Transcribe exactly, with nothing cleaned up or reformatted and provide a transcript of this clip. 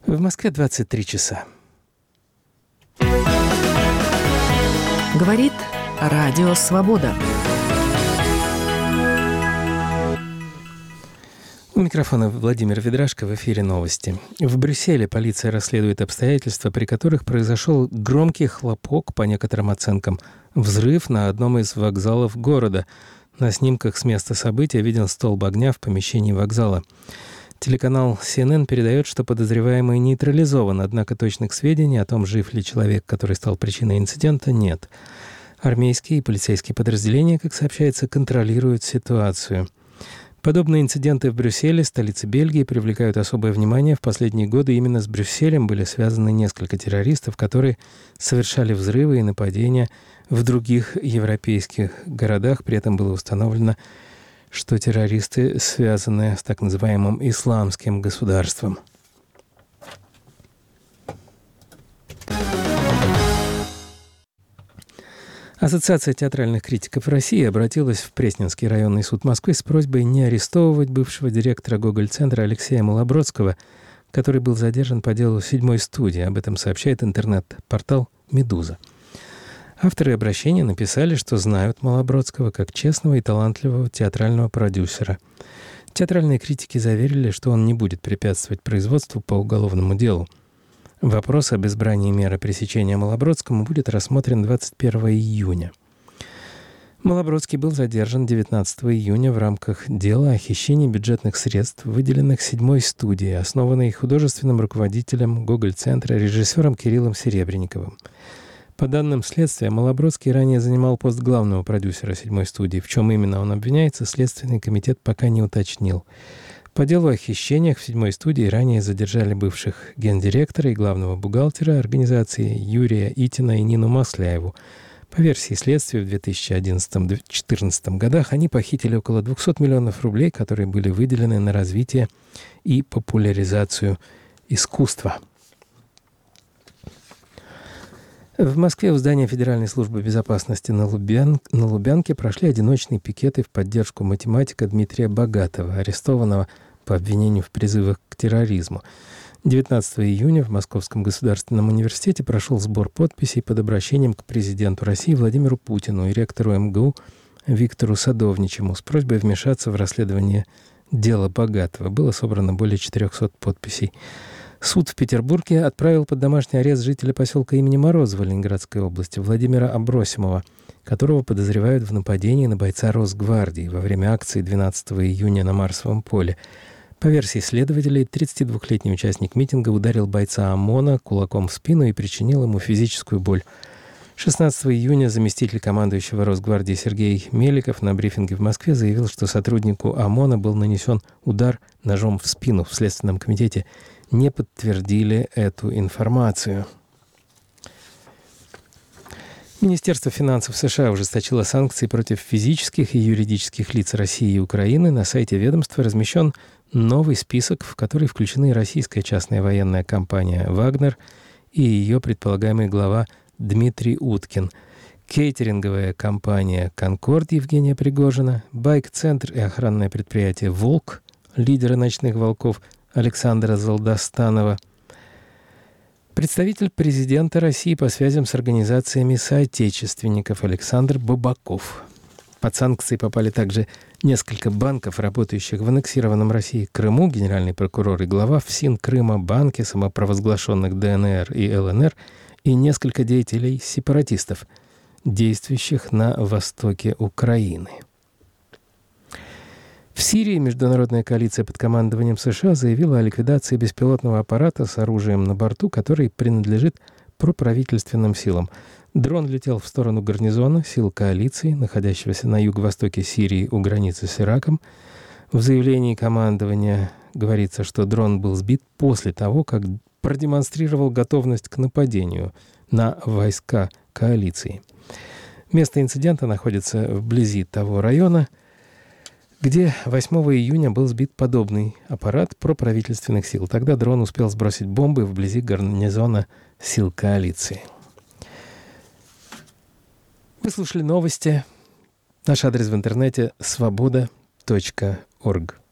В Москве двадцать три часа. Говорит Радио Свобода. У микрофона Владимир Ведрашко, в эфире новости. В Брюсселе полиция расследует обстоятельства, при которых произошел громкий хлопок, по некоторым оценкам, взрыв на одном из вокзалов города. На снимках с места события виден столб огня в помещении вокзала. Телеканал си эн эн передает, что подозреваемый нейтрализован, однако точных сведений о том, жив ли человек, который стал причиной инцидента, нет. Армейские и полицейские подразделения, как сообщается, контролируют ситуацию. Подобные инциденты в Брюсселе, столице Бельгии, привлекают особое внимание. В последние годы именно с Брюсселем были связаны несколько террористов, которые совершали взрывы и нападения в других европейских городах. При этом было установлено, что террористы связаны с так называемым исламским государством. Ассоциация театральных критиков России обратилась в Пресненский районный суд Москвы с просьбой не арестовывать бывшего директора Гоголь-центра Алексея Малобродского, который был задержан по делу седьмой студии. Об этом сообщает интернет-портал «Медуза». Авторы обращения написали, что знают Малобродского как честного и талантливого театрального продюсера. Театральные критики заверили, что он не будет препятствовать производству по уголовному делу. Вопрос об избрании меры пресечения Малобродскому будет рассмотрен двадцать первого июня. Малобродский был задержан девятнадцатого июня в рамках дела о хищении бюджетных средств, выделенных седьмой студией, основанной художественным руководителем Гоголь-центра, режиссером Кириллом Серебренниковым. По данным следствия, Малобродский ранее занимал пост главного продюсера седьмой студии. В чем именно он обвиняется, Следственный комитет пока не уточнил. По делу о хищениях в седьмой студии ранее задержали бывших гендиректора и главного бухгалтера организации Юрия Итина и Нину Масляеву. По версии следствия, в две тысячи одиннадцатом — две тысячи четырнадцатом годах они похитили около двухсот миллионов рублей, которые были выделены на развитие и популяризацию искусства. В Москве у здания Федеральной службы безопасности на, Лубян... на Лубянке прошли одиночные пикеты в поддержку математика Дмитрия Богатова, арестованного по обвинению в призывах к терроризму. девятнадцатого июня в Московском государственном университете прошел сбор подписей под обращением к президенту России Владимиру Путину и ректору эм гэ у Виктору Садовничему с просьбой вмешаться в расследование дела Богатова. Было собрано более четырехсот подписей. Суд в Петербурге отправил под домашний арест жителя поселка имени Морозова Ленинградской области Владимира Абросимова, которого подозревают в нападении на бойца Росгвардии во время акции двенадцатого июня на Марсовом поле. По версии следователей, тридцатидвухлетний участник митинга ударил бойца ОМОНа кулаком в спину и причинил ему физическую боль. шестнадцатого июня заместитель командующего Росгвардии Сергей Меликов на брифинге в Москве заявил, что сотруднику ОМОНа был нанесен удар ножом в спину. В Следственном комитете не подтвердили эту информацию. Министерство финансов США ужесточило санкции против физических и юридических лиц России и Украины. На сайте ведомства размещен новый список, в который включены российская частная военная компания «Вагнер» и ее предполагаемый глава Дмитрий Уткин, кейтеринговая компания «Конкорд» Евгения Пригожина, байк-центр и охранное предприятие «Волк», лидера «Ночных волков» Александра Залдастанова, представитель президента России по связям с организациями соотечественников Александр Бабаков. Под санкции попали также несколько банков, работающих в аннексированном России Крыму, генеральный прокурор и глава ФСИН Крыма, банки самопровозглашенных дэ эн эр и эл эн эр и несколько деятелей сепаратистов, действующих на востоке Украины. В Сирии международная коалиция под командованием США заявила о ликвидации беспилотного аппарата с оружием на борту, который принадлежит проправительственным силам. Дрон летел в сторону гарнизона сил коалиции, находящегося на юго-востоке Сирии у границы с Ираком. В заявлении командования говорится, что дрон был сбит после того, как продемонстрировал готовность к нападению на войска коалиции. Место инцидента находится вблизи того района, где восьмого июня был сбит подобный аппарат проправительственных сил. Тогда дрон успел сбросить бомбы вблизи гарнизона сил коалиции. Вы слушали новости. Наш адрес в интернете свобода точка орг.